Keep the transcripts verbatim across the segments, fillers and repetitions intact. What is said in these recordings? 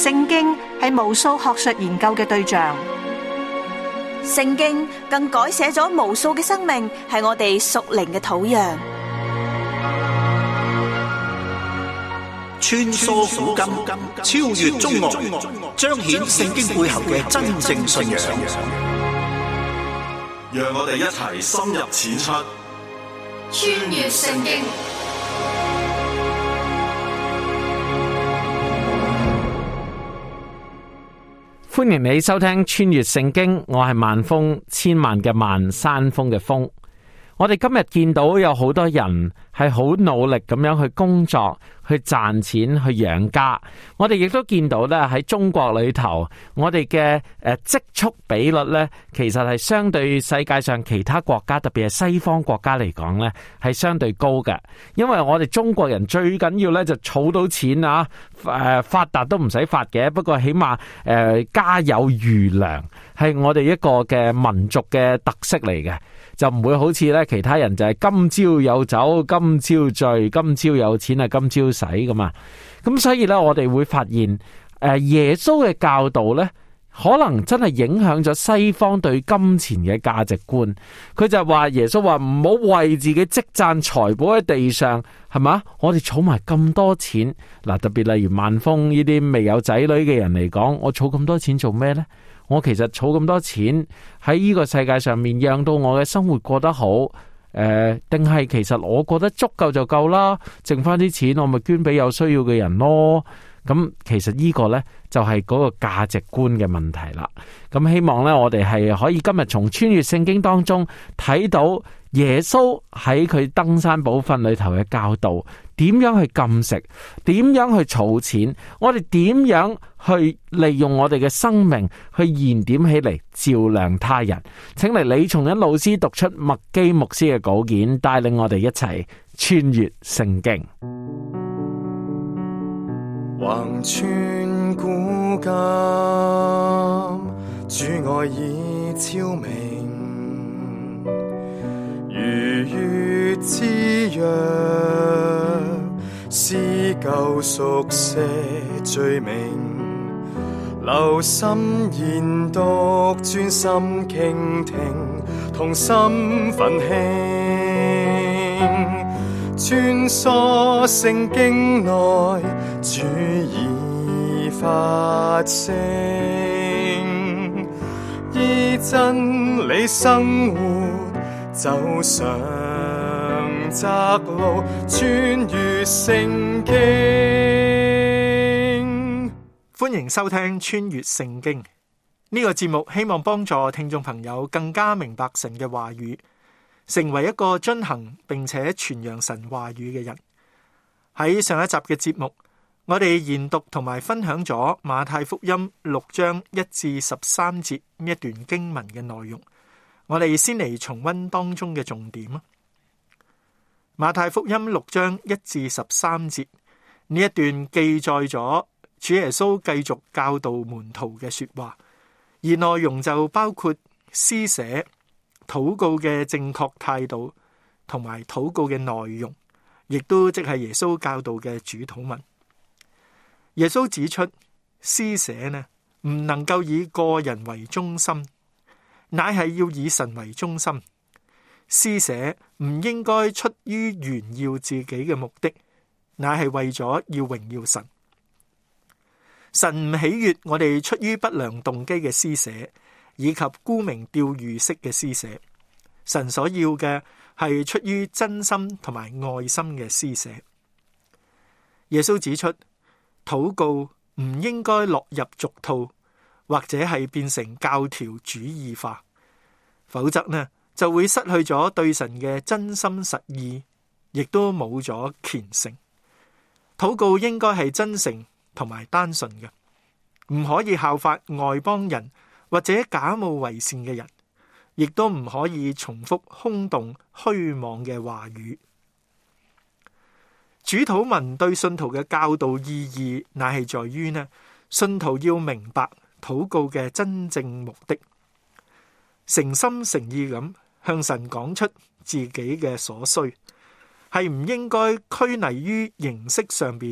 聖經係無數學術研究嘅對象， 聖經更改寫咗無數嘅生命，係我哋屬靈嘅土壤。 穿梭古今，超越中外，彰顯聖經背後嘅真正信仰。 讓我哋一齊深入淺出， 穿越聖經。 歡迎你收聽穿越聖經，我係萬峰，千萬嘅萬，山峰嘅峰。我哋今日見到有好多人係好努力咁樣去工作，去賺錢，去養家。我哋亦都見到咧，喺中國裏頭，我哋嘅誒積蓄比率咧，其實係相對世界上其他國家，特別係西方國家嚟講咧，係相對高嘅。因為我哋中國人最緊要咧就儲到錢啊，誒發達都唔使發嘅，不過起碼誒家有餘糧係我哋一個嘅民族嘅特色嚟嘅。就唔會好似咧其他人就係今朝有酒今朝醉，今朝有錢啊今朝使㗎嘛。咁所以咧我哋會發現誒耶穌嘅教導咧，可能真係影響咗西方對金錢嘅價值觀。佢就話耶穌話唔好為自己積攢財寶喺地上，係嘛？我哋儲埋咁多錢嗱，特別例如萬峰呢啲未有仔女嘅人嚟講，我儲咁多錢做咩呢？我其實儲咁多錢喺呢個世界上面，讓到我嘅生活過得好，誒、呃，定係其實我覺得足夠就夠啦，剩翻啲錢我咪捐俾有需要嘅人咯。咁其實呢個呢，就係嗰個價值觀嘅問題啦。咁希望呢，我哋係可以今日從穿越聖經當中睇到耶穌喺佢登山寶訓裏頭嘅教導，點樣去禁食，點樣去儲錢，我哋點樣去利用我哋嘅生命去燃點起嚟，照亮他人。請嚟李松恩老師讀出麥基牧師嘅稿件，帶領我哋一齊穿越聖經。 橫穿古今，主愛已昭明，如月之約，撕舊熟寫罪名，留心研讀，專心傾聽，同心奮興，穿梭聖經內，主已發聲，依真理生活，走上窄路，穿越聖經。 歡迎收聽穿越聖經呢個節目，希望幫助聽眾朋友更加明白神嘅話語，成為一個遵行並且傳揚神話語嘅人。喺上一集嘅節目，我哋研讀同埋分享咗馬太福音六章一至十三節呢一段經文嘅內容。我哋先嚟重溫當中嘅重點啊。馬太福音六章一至十三節呢一段記載咗主耶穌繼續教導門徒嘅說話，而內容就包括施捨、禱告嘅正確態度同埋禱告嘅內容，亦都即係耶穌教導嘅主禱文。耶穌指出，施捨呢唔能夠以個人為中心，乃係要以神為中心。施捨唔應該出於炫耀自己嘅目的，乃係為咗要榮耀神。神唔喜悅我哋出於不良動機嘅施捨，以及沽名釣譽式嘅施捨。神所要嘅係出於真心同埋愛心嘅施捨。耶穌指出，禱告唔應該落入俗套，或者係變成教條主義化，否則呢就會失去咗對神嘅真心實意，亦都冇咗虔誠。禱告應該係真誠同埋單純嘅，唔可以效法外邦人或者假冒為善嘅人，亦都唔可以重複空洞虛妄嘅話語。主禱文對信徒嘅教導意義，乃係在於呢，信徒要明白禱告嘅真正目的，誠心誠意咁向神講出自己嘅所需，係唔應該拘泥於形式上邊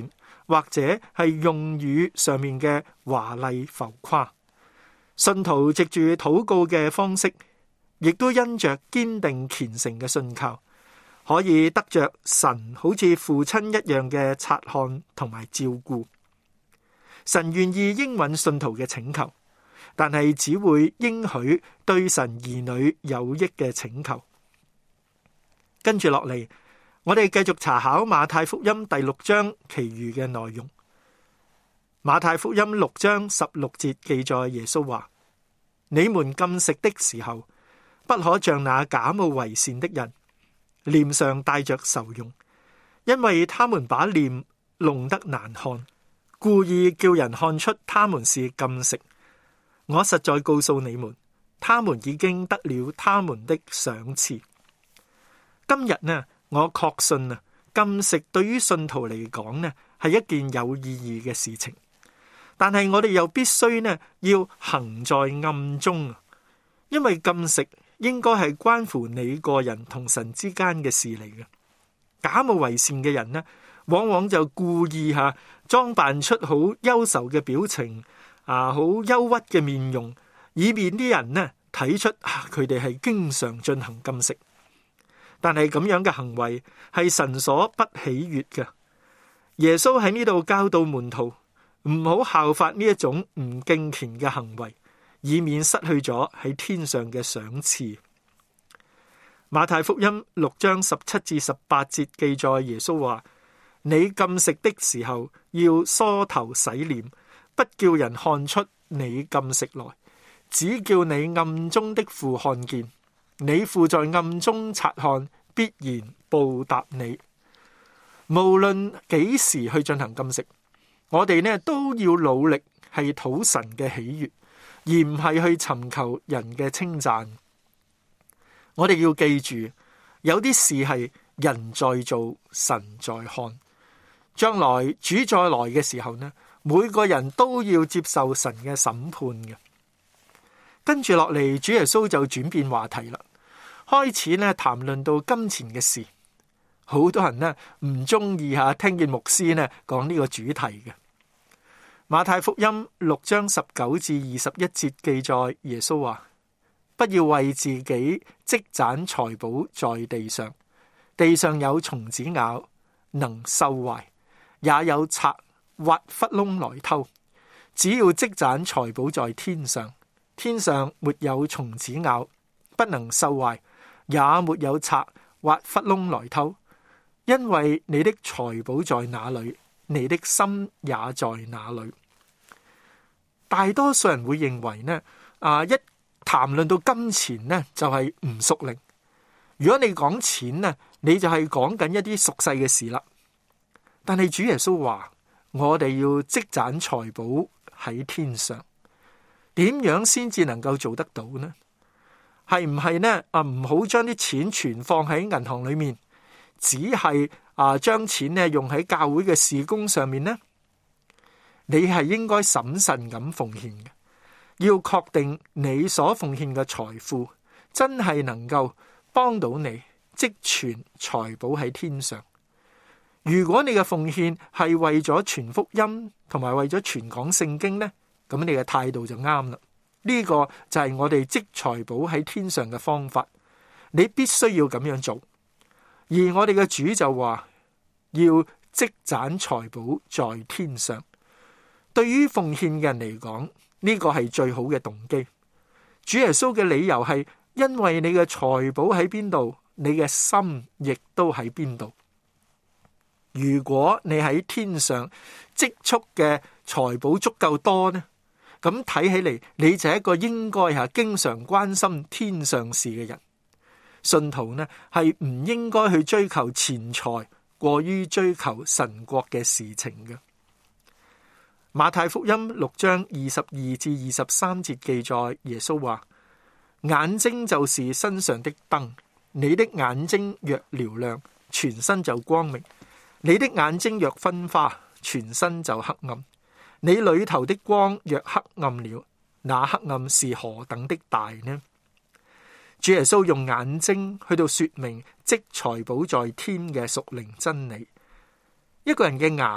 或者係用語上面嘅華麗浮誇。信徒藉住禱告嘅方式，亦都因着堅定虔誠嘅信靠，可以得着神好似父親一樣嘅察看同埋照顧。神願意應允信徒嘅請求，但係只會應許對神兒女有益嘅請求。跟住落嚟，我哋繼續查考馬太福音第六章其餘嘅內容。馬太福音六章十六節記載耶穌話：你們禁食的時候，不可像那假冒為善的人，臉上帶着愁容，因為他們把臉弄得難看，故意叫人看出他們是禁食。我實在告訴你們，他們已經得了他們的賞賜。今日呢，我確信啊，禁食對於信徒嚟講呢，係一件有意義嘅事情。但係我哋又必須呢，要行在暗中，因為禁食應該係關乎你個人同神之間嘅事嚟嘅。假冒為善嘅人呢，往往就故意吓裝扮出好憂愁嘅表情，啊，好憂鬱嘅面容，以免啲人呢睇出啊，佢哋係經常進行禁食。但係咁樣嘅行為係神所不喜悅嘅。耶穌喺呢度教導門徒唔好效法呢一種唔敬虔嘅行為，以免失去咗喺天上嘅賞賜。馬太福音六章十七至十八節記載耶穌話：你禁食的時候要梳頭洗臉，不叫人看出你禁食來，只叫你暗中的父看見。你父在暗中察看，必然報答你。無論幾時去進行禁食，我哋呢都要努力係討神嘅喜悅，而唔係去尋求人嘅稱讚。我哋要記住，有啲事係人在做，神在看。將來主再來嘅時候呢，每個人都要接受神嘅審判嘅。跟住落嚟，主耶穌就轉變話題啦。開始咧談論到金錢嘅事，好多人呢唔中意吓聽見牧師呢講呢個主題嘅。馬太福音六章十九至二十一節記載，耶穌話：不要為自己積攢財寶在地上，地上有蟲子咬，能收壞；也有賊挖窟窿來偷。只要積攢財寶在天上，天上沒有蟲子咬，不能收壞。也沒有賊挖窟窿來偷，因為你的財寶在哪裏，你的心也在哪裏。大多數人會認為呢，啊，一談論到金錢呢，就係唔屬靈。如果你講錢呢，你就係講緊一啲俗世嘅事啦。但係主耶穌話，我哋要積攢財寶喺天上，點樣先至能夠做得到呢？係唔係呢？啊，唔好將啲錢存放喺銀行裏面，只係啊將錢呢用喺教會嘅事工上面呢？你係應該審慎咁奉獻嘅，要確定你所奉獻嘅財富真係能夠幫到你積存財寶喺天上。如果你嘅奉獻係為咗傳福音同埋為咗傳講聖經呢，咁你嘅態度就啱啦。呢個就係我哋積財寶喺天上嘅方法，你必須要咁樣做。而我哋嘅主就話要積攢財寶在天上。對於奉獻嘅人嚟講，呢個係最好嘅動機。主耶穌嘅理由係因為你嘅財寶喺邊度，你嘅心亦都喺邊度。如果你喺天上積蓄嘅財寶足夠多呢，咁睇起嚟，你就係一個應該吓經常關心天上事嘅人。信徒呢係唔應該去追求錢財，過於追求神國嘅事情嘅。馬太福音六章二十二至二十三節記載，耶穌話：眼睛就是身上的燈，你的眼睛若嘹亮，全身就光明；你的眼睛若昏花，全身就黑暗。你裏頭的光若黑暗了，那黑暗是何等的大呢？主耶穌用眼睛去到說明積財寶在天嘅屬靈真理。一個人嘅眼呢，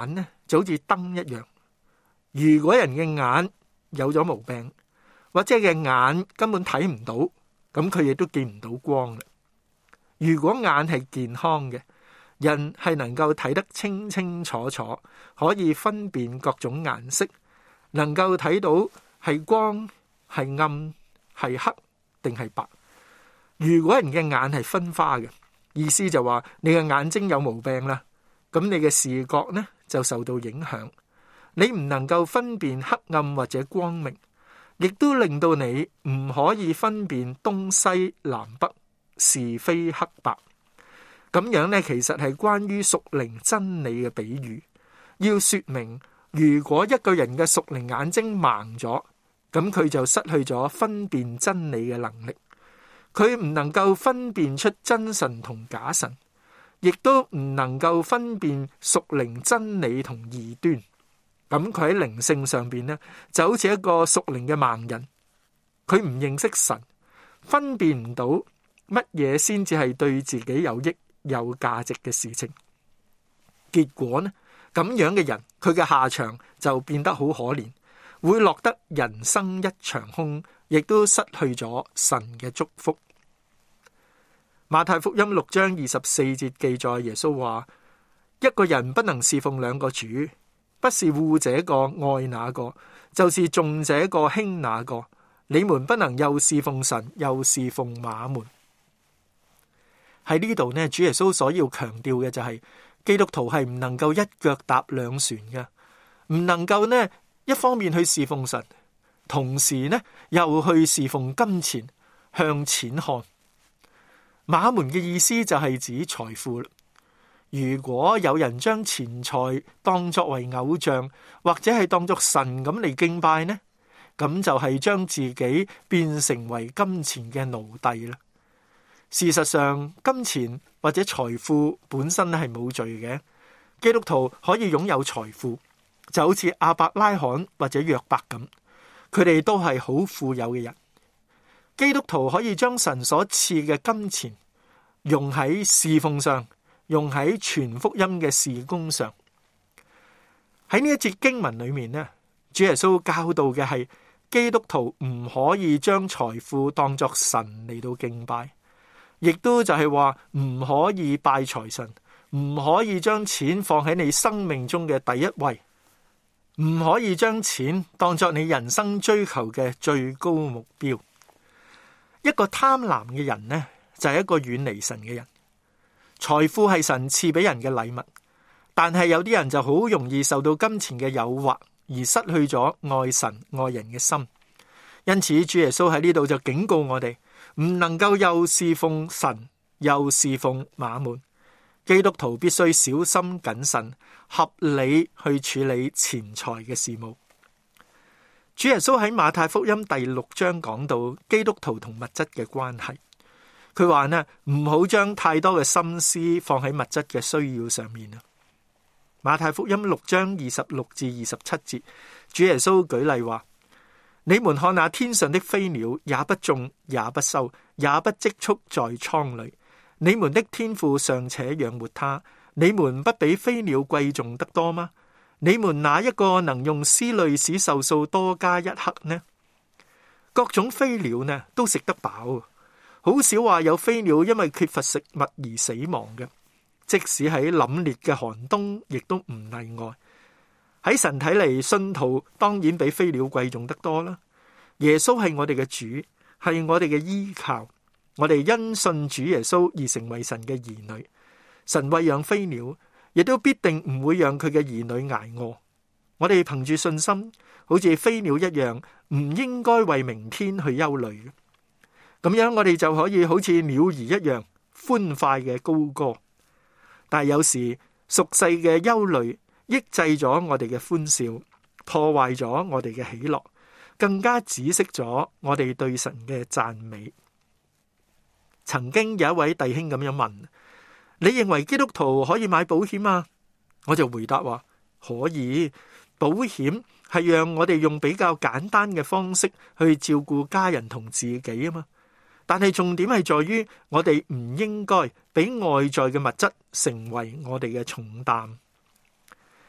就好似燈一樣。如果人嘅眼有咗毛病，或者嘅眼根本睇唔到，咁佢亦都見唔到光啦。如果眼係健康嘅，人係能夠睇得清清楚楚，可以分辨各種顏色，能夠睇到係光係暗係黑定係白。如果人嘅眼係分花嘅，意思就話你嘅眼睛有毛病啦，咁你嘅視覺呢就受到影響，你唔能夠分辨黑暗或者光明，亦都令到你唔可以分辨東西南北是非黑白。咁樣呢，其實係關於屬靈真理嘅比喻，要說明如果一個人嘅屬靈眼睛盲咗，咁佢就失去咗分辨真理嘅能力，佢唔能夠分辨出真神同假神，亦都唔能夠分辨屬靈真理同異端。咁佢喺靈性上邊呢，就好似一個屬靈嘅盲人，佢唔認識神，分辨唔到乜嘢先至係對自己有益有價值嘅事情。結果呢，咁樣嘅人，佢嘅下場就變得好可憐，會落得人生一場空，亦都失去咗神嘅祝福。馬太福音六章二十四節記載，耶穌話：一個人不能侍奉兩個主，不是惡這個愛那個，就是重這個輕那個。你們不能又侍奉神，又侍奉馬門。喺呢度呢，主耶穌所要強調嘅就係、是、基督徒係唔能夠一腳踏兩船嘅，唔能夠呢一方面去侍奉神，同時呢又去侍奉金錢，向錢看。馬門嘅意思就係指財富。如果有人將錢財當作為偶像，或者係當作神咁嚟敬拜呢，咁就係將自己變成為金錢嘅奴隸啦。事實上，金錢或者財富本身係冇罪嘅。基督徒可以擁有財富，就好似亞伯拉罕或者約伯咁，佢哋都係好富有嘅人。基督徒可以將神所賜嘅金錢用喺侍奉上，用喺傳福音嘅事工上。喺呢一節經文裏面呢，主耶穌教導嘅係基督徒唔可以將財富當作神嚟到敬拜，亦都就係話唔可以拜財神，唔可以將錢放喺你生命中嘅第一位，唔可以將錢當作你人生追求嘅最高目標。一個貪婪嘅人呢，就係一個遠離神嘅人。財富係神賜俾人嘅禮物，但係有啲人就好容易受到金錢嘅誘惑，而失去咗愛神愛人嘅心。因此主耶穌喺呢度就警告我哋，唔能夠又侍奉神又侍奉馬門。基督徒必須小心謹慎，合理去處理錢財嘅事務。主耶穌喺馬太福音第六章講到基督徒同物質嘅關係，佢話呢，唔好將太多嘅心思放喺物質嘅需要上面啊。馬太福音六章二十六至二十七節，主耶穌舉例話：你們看那天上的飛鳥，也不種，也不收，也不積蓄在倉裏，你們的天父尚且養活它，你們不比飛鳥貴重得多嗎？你們哪一個能用思慮使壽數多加一刻呢？各種飛鳥呢都食得飽，好少話有飛鳥因為缺乏食物而死亡嘅。即使喺凜冽嘅寒冬，亦都唔例外。喺神睇嚟，信徒當然比飛鳥貴重得多啦。耶穌係我哋嘅主，係我哋嘅依靠。我哋因信主耶穌而成為神嘅兒女。神餵養飛鳥，亦都必定唔會讓佢嘅兒女挨餓。我哋憑住信心，好似飛鳥一樣，唔應該為明天去憂慮嘅。咁樣我哋就可以好似鳥兒一樣歡快嘅高歌。但係有時俗世嘅憂慮抑制咗我哋嘅歡笑，破壞咗我哋嘅喜樂，更加止息咗我哋對神嘅讚美。曾經有一位弟兄咁樣問：你認為基督徒可以買保險啊？我就回答話：可以。保險係讓我哋用比較簡單嘅方式去照顧家人同自己啊嘛。但係重點係在於我哋唔應該俾外在嘅物質成為我哋嘅重擔。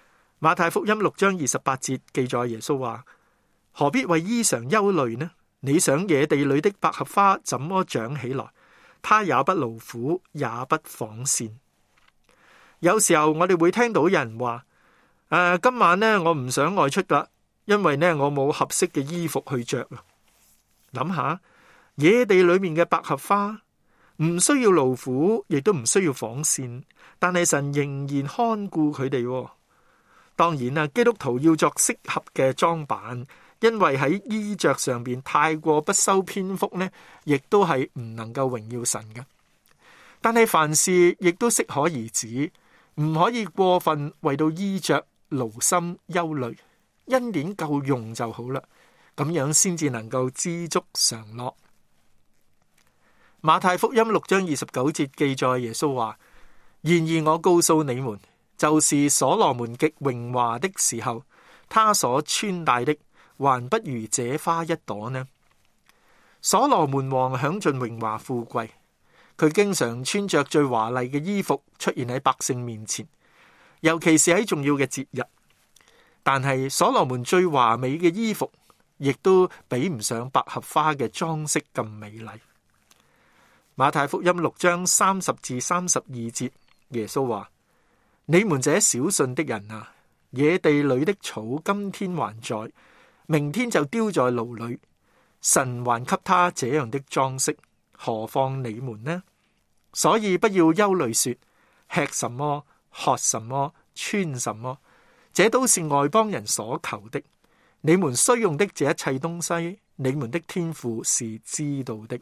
馬太福音六章二十八節記載耶穌話：何必為衣裳憂慮呢？你想野地裏的百合花怎麼長起來？它也不勞苦，也不紡線。有時候我哋會聽到有人話：誒、啊，今晚呢，我唔想外出啦，因為呢，我冇合適嘅衣服去着。諗下野地裏面嘅百合花，唔需要勞苦，亦都唔需要紡線，但係神仍然看顧佢哋。當然啦，基督徒要作適合嘅裝扮，因為喺衣着上邊太過不修邊幅呢，亦都係唔能夠榮耀神嘅。但係凡事亦都適可而止，唔可以過分為到衣着勞心憂慮，恩典夠用就好啦，咁樣先至能夠知足常樂。馬太福音六章二十九節記載耶穌話：然而我告訴你們，就是所羅門極榮華的時候，他所穿戴的還不如這花一朵呢。所羅門王享盡榮華富貴，佢經常穿着最華麗嘅衣服出現喺百姓面前，尤其是喺重要嘅節日。但係所羅門最華美嘅衣服，亦都比唔上百合花嘅裝飾咁美麗。馬太福音六章三十至三十二節，耶穌話：你們這小信的人啊，野地裏的草今天還在，明天就丟在爐裏，神還給他這樣的裝飾，何況你們呢？所以不要憂慮說，吃什麼，喝什麼，穿什麼，這都是外邦人所求的。你們需用的這一切東西，你們的天父是知道的。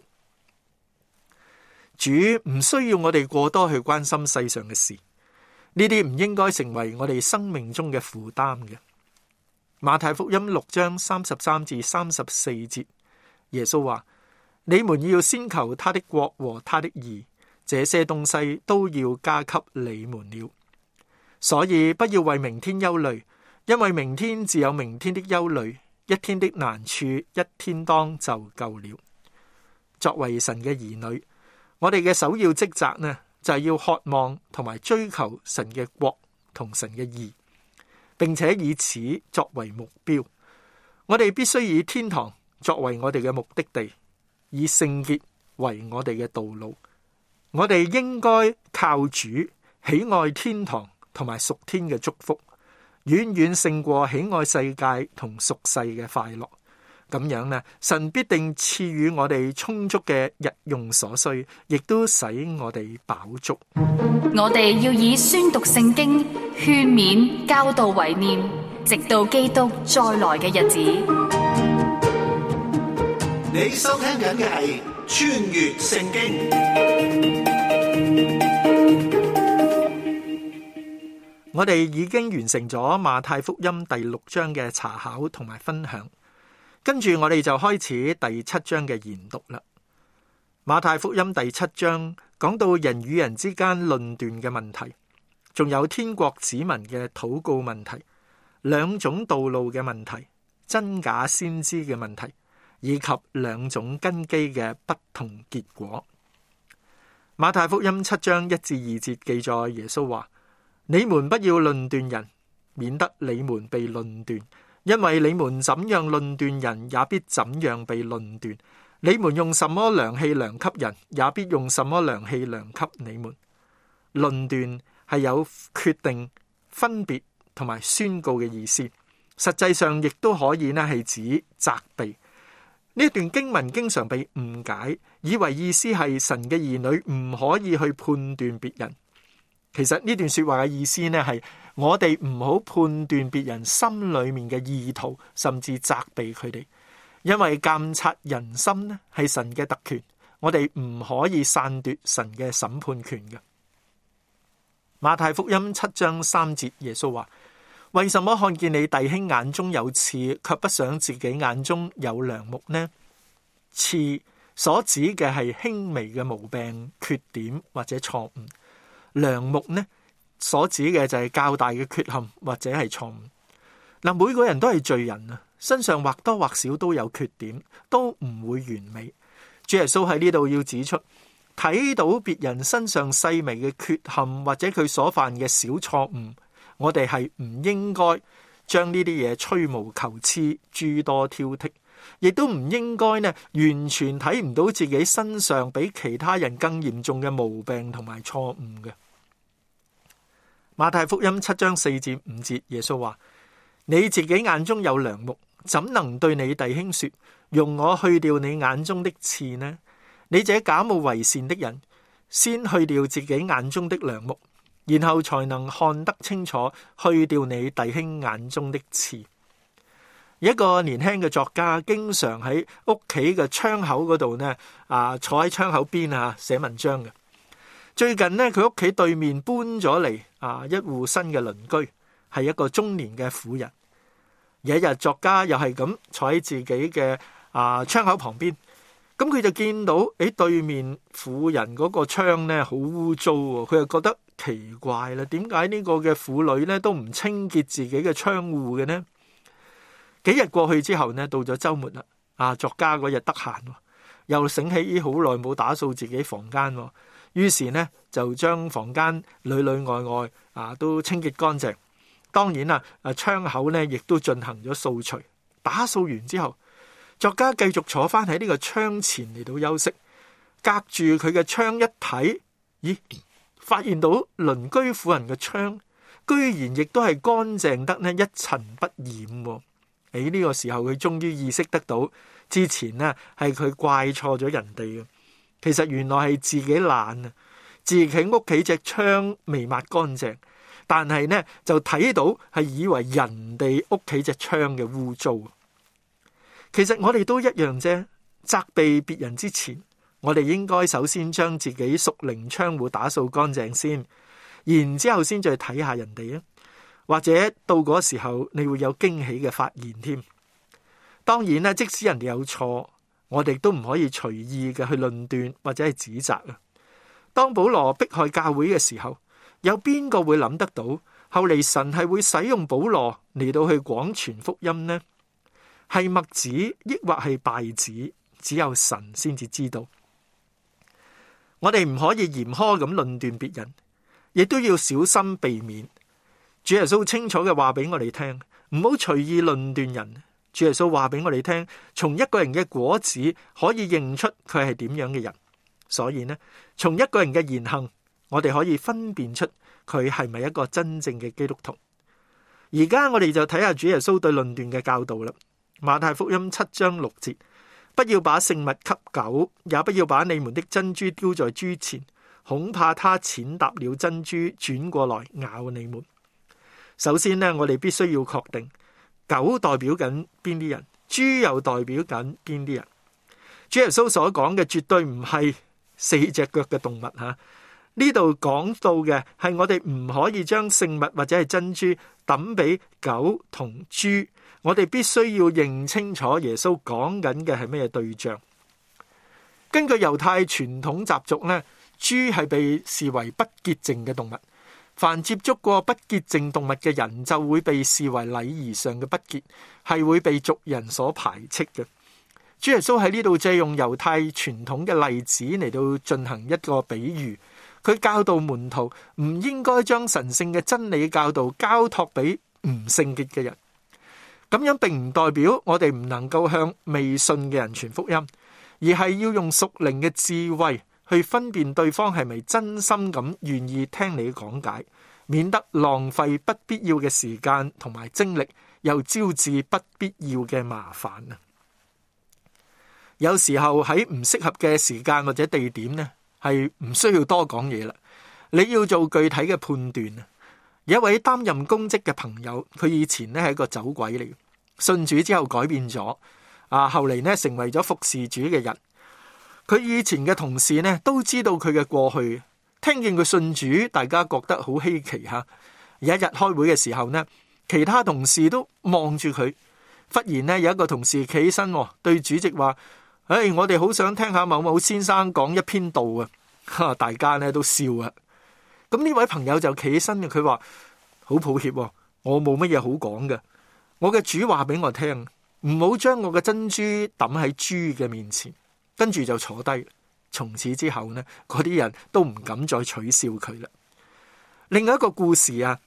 主唔需要我哋過多去關心世上嘅事，呢啲唔應該成為我哋生命中嘅負擔嘅。馬太福音六章三十三至三十四節，耶穌話：你們要先求他的國和他的義，這些東西都要加給你們了。所以不要為明天憂慮，因為明天自有明天的憂慮，一天的難處一天當就夠了。作為神嘅兒女，我哋嘅首要職責呢，就係要渴望同埋追求神嘅國同神嘅義，並且以此作為目標。我哋必須以天堂作為我哋嘅目的地，以聖潔為我哋嘅道路。我哋應該靠主喜愛天堂同埋屬天嘅祝福，遠遠勝過喜愛世界同屬世嘅快樂。咁樣呢，神必定賜予我哋充足嘅日用所需，亦都使我哋飽足。 我哋要以宣讀聖經、勸勉、教導為念，直到基督再來嘅日子。 你收聽緊嘅係穿越聖經。 我哋已經完成咗馬太福音第六章嘅查考同埋分享。跟住我哋就開始第七章嘅研讀啦。馬太福音第七章講到人與人之間論斷嘅問題，仲有天國子民嘅禱告問題，兩種道路嘅問題，真假先知嘅問題，以及兩種根基嘅不同結果。馬太福音七章一至二節記載耶穌話：你們不要論斷人，免得你們被論斷。因為你們怎樣論斷人，也必怎樣被論斷。你們用什麼量器量給人，也必用什麼量器量給你們。論斷係有決定、分別同埋宣告嘅意思，實際上亦都可以呢係指責備。呢段經文經常被誤解，以為意思係神嘅兒女唔可以去判斷別人。其實呢段說話嘅意思呢係我哋唔好判斷別人心裏面嘅意圖，甚至責備佢哋，因為監察人心呢係神嘅特權，我哋唔可以篡奪神嘅審判權嘅。馬太福音七章三節，耶穌話：為什麼看見你弟兄眼中有刺，卻不想自己眼中有梁木呢？刺所指嘅係輕微嘅毛病、缺點或者錯誤。梁木呢，所指嘅就係較大嘅缺陷或者係錯誤。嗱，每個人都係罪人啊，身上或多或少都有缺點，都唔會完美。主耶穌喺呢度要指出，睇到別人身上細微嘅缺陷或者佢所犯嘅小錯誤， 我哋係唔應該將呢啲嘢吹毛求疵、諸多挑剔，亦都唔應該呢完全睇唔到自己身上比其他人更嚴重嘅毛病同埋錯誤嘅。馬太福音七章四至五節，耶穌話：你自己眼中有梁木，怎能對你弟兄說，容我去掉你眼中的刺呢？你這假冒為善的人，先去掉自己眼中的梁木，然後才能看得清楚，去掉你弟兄眼中的刺。一個年輕嘅作家，經常喺屋企嘅窗口嗰度呢，啊，坐喺窗口邊啊寫文章嘅。最近呢，佢屋企對面搬咗嚟啊一戶新嘅鄰居，係一個中年嘅婦人。有一日，作家又係咁坐喺自己嘅啊窗口旁邊，咁佢就見到喺對面婦人嗰個窗呢好污糟喎，佢又覺得奇怪啦，點解呢個嘅婦女呢都唔清潔自己嘅窗戶嘅呢？幾日過去之後呢，到咗週末啦，啊作家嗰日得閒，又醒起好耐冇打掃自己房間，於是呢就將房間裏裏外外啊都清潔乾淨。當然啦，啊窗口呢亦都進行咗掃除。打掃完之後，作家繼續坐翻喺呢個窗前嚟到休息，隔住佢嘅窗一睇，咦，發現到鄰居婦人嘅窗居然亦都係乾淨得呢一塵不染。喺呢個時候，佢終於意識得到之前呢係佢怪錯咗人哋嘅。其實原來係自己懶啊，自己屋企隻窗未抹乾淨，但係呢就睇到係以為人哋屋企隻窗嘅污糟。其實我哋都一樣啫，責備別人之前，我哋應該首先將自己屬靈窗戶打掃乾淨先，然之後先再睇下人哋啊。或者到嗰時候你會有驚喜嘅發現添。當然啦，即使人哋有錯，我哋都唔可以隨意嘅去論斷或者係指責啊。當保羅迫害教會嘅時候，有邊個會諗得到後嚟神係會使用保羅嚟到去廣傳福音呢？係麥子抑或係稗子，只有神先至知道。我哋唔可以嚴苛咁論斷別人，亦都要小心避免。主耶穌清楚嘅話俾我哋聽，唔好隨意論斷人。主耶穌話俾我哋聽，從一個人嘅果子可以認出佢係點樣嘅人。所以呢，從一個人嘅言行，我哋可以分辨出佢係咪一個真正嘅基督徒。而家我哋就睇下主耶穌對論斷嘅教導啦。馬太福音七章六節：不要把聖物給狗，也不要把你們的珍珠丟在豬前，恐怕它踐踏了珍珠，轉過來咬你們。首先呢，我哋必須要確定狗代表緊邊啲人，豬又代表緊邊啲人。主耶穌所講嘅絕對唔係四隻腳嘅動物吓，呢度講到嘅係我哋唔可以將聖物或者係珍珠抌俾狗同豬。我哋必須要認清楚耶穌講緊嘅係咩對象。根據猶太傳統習俗呢，豬係被視為不潔淨嘅動物。凡接觸過不潔淨動物嘅人，就會被視為禮儀上嘅不潔，係會被族人所排斥嘅。主耶穌喺呢度借用猶太傳統嘅例子嚟到進行一個比喻，佢教導門徒唔應該將神聖嘅真理教導交託俾唔聖潔嘅人。咁樣並唔代表我哋唔能夠向未信嘅人傳福音，而係要用屬靈嘅智慧去分辨對方係咪真心咁願意聽你講解，免得浪費不必要嘅時間同埋精力，又招致不必要嘅麻煩啊！有時候喺唔適合嘅時間或者地點呢，係唔需要多講嘢啦。你要做具體嘅判斷啊！有一位擔任公職嘅朋友，佢以前呢係一個走鬼嚟，信主之後改變咗啊，後嚟呢成為咗服侍主嘅人。佢以前嘅同事呢都知道佢嘅過去，聽見佢信主，大家覺得好稀奇吓。有一日開會嘅時候呢，其他同事都望住佢，忽然呢有一個同事企起身，對主席話：唉、哎，我哋好想聽下某某先生講一篇道啊！哈，大家呢都笑啊。咁呢位朋友就企起身嘅，佢話：好抱歉，我冇乜嘢好講嘅。我嘅主話俾我聽，唔好將我嘅珍珠抌喺豬嘅面前。跟住就坐低，從此之後呢，嗰啲人都唔敢再取笑佢啦。另外一個故事啊，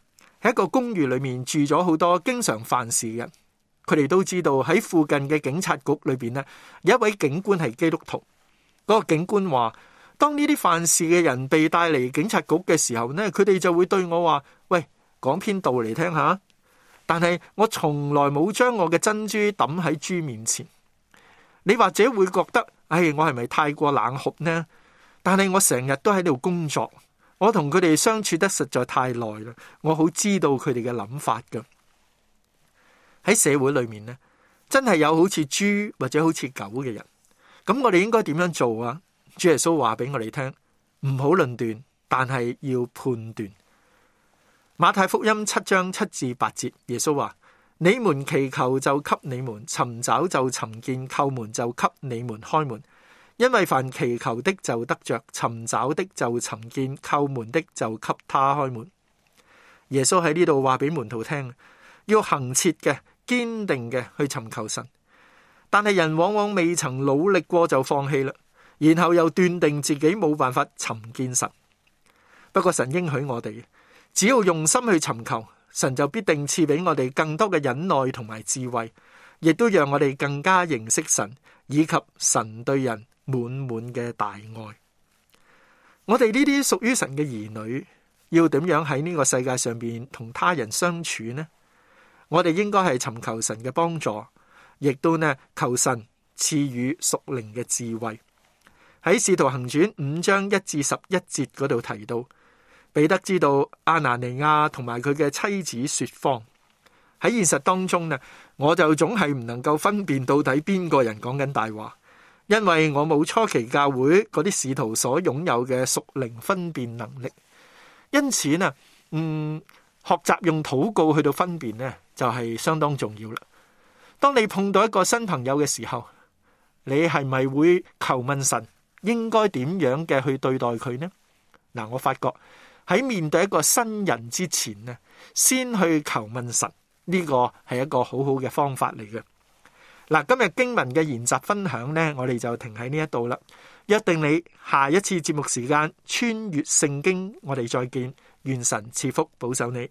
喺一個公寓裏面住咗好多經常犯事嘅人，佢哋都知道喺附近嘅警察局裏邊呢，有一位警官係基督徒。嗰個警官話，當呢啲犯事嘅人被帶嚟警察局嘅時候呢，佢哋就會對我話，喂，講篇道嚟聽下。但係我從來冇將我嘅珍珠抌喺豬面前。你或者會覺得，唉，我係咪太過冷酷呢？但係我成日都喺度工作，我同佢哋相處得實在太耐啦，我好知道佢哋嘅諗法噶。喺社會裏面呢，真係有好似豬或者好似狗嘅人。咁我哋應該點樣做啊？主耶穌話俾我哋聽，唔好論斷，但係要判斷。馬太福音七章七至八節，耶穌話：你們祈求就給你們，尋找就尋見，叩門就給你們開門。因為凡祈求的就得着，尋找的就尋見，叩門的就給他開門。耶穌喺呢度話俾門徒聽，要恆切嘅、堅定嘅去尋求神。但係人往往未曾努力過就放棄啦，然後又斷定自己冇辦法尋見神。不過神應許我哋，只要用心去尋求，神就必定賜俾我哋更多嘅忍耐同埋智慧，亦都讓我哋更加認識神，以及神對人滿滿嘅大愛。我哋呢啲屬於神嘅兒女，要點樣喺呢個世界上邊同他人相處呢？我哋應該係尋求神嘅幫助，亦都呢求神賜予屬靈嘅智慧。喺使徒行傳五章一至十一節嗰度提到，彼得知道亞拿尼亞同埋佢嘅妻子說謊。喺現實當中呢，我就總係唔能夠分辨到底邊個人講緊大話，因為我冇初期教會嗰啲使徒所擁有嘅屬靈分辨能力。因此呢，嗯，學習用禱告去到分辨呢，就係相當重要啦。當你碰到一個新朋友嘅時候，你係咪會求問神應該點樣嘅去對待佢呢？嗱，我發覺喺面對一個新人之前呢，先去求問神，呢個係一個好好嘅方法嚟嘅。嗱，今日經文嘅研習分享呢，我哋就停喺呢一度啦。約定你下一次節目時間穿越聖經，我哋再見。願神賜福保守你。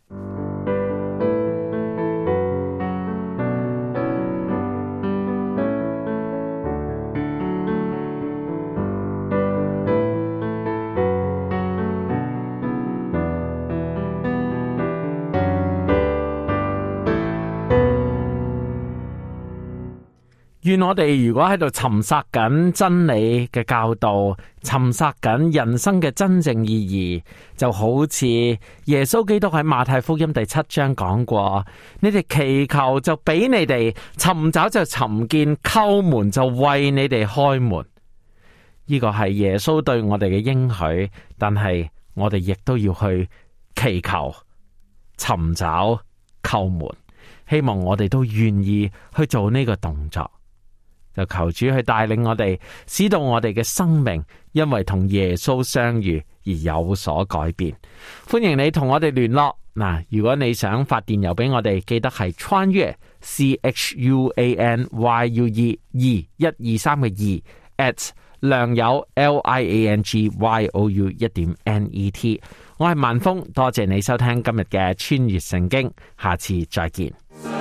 願我哋如果喺度尋索緊真理嘅教導，尋索緊人生嘅真正意義，就好似耶穌基督喺馬太福音第七章講過：你哋祈求就俾你哋，尋找就尋見，叩門就為你哋開門。呢個係耶穌對我哋嘅應許，但係我哋亦都要去祈求、尋找、叩門。希望我哋都願意去做呢個動作。就求主去帶領我哋，使到我哋嘅生命因為同耶穌相遇而有所改變。歡迎你同我哋聯絡嗱，如果你想發電郵俾我哋，記得係穿越 C H U A N Y U E 二一二三嘅二 at 良友 L I A N G Y O U 一點 N E T。我係萬峰，多謝你收聽今日嘅穿越聖經，下次再見。